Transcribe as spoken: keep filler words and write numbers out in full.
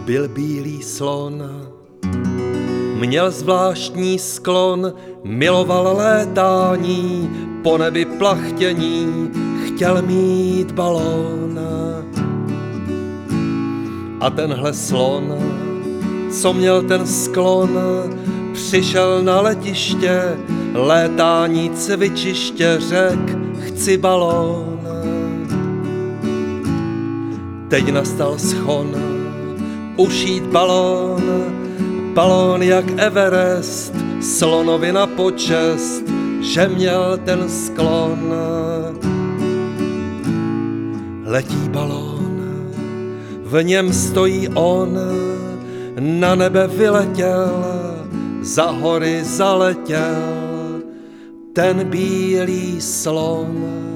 Byl bílý slon, měl zvláštní sklon, miloval létání, po nebi plachtění, chtěl mít balón. A tenhle slon, co měl ten sklon, přišel na letiště, létání cvičiště, řek, chci balón. Teď nastal schon, ušít balón, balón jak Everest, slonovi na počest, že měl ten sklon. Letí balón, v něm stojí on, na nebe vyletěl, za hory zaletěl, ten bílý slon.